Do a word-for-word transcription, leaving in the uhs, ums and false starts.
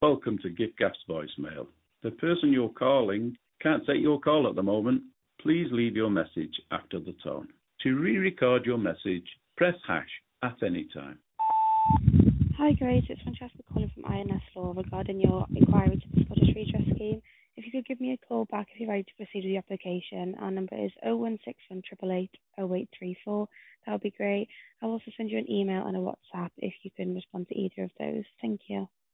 Welcome to GiftGaff's voicemail. The person you're calling can't take your call at the moment. Please leave your message after the tone. To re-record your message, press hash at any time. Hi Grace, it's Francesca calling from I N S Law regarding your inquiry to the Scottish Redress Scheme. If you could give me a call back if you're ready to proceed with the application, our number is oh one six one, eight eight eight, oh eight three four. That would be great. I'll also send you an email and a WhatsApp if you can respond to either of those. Thank you.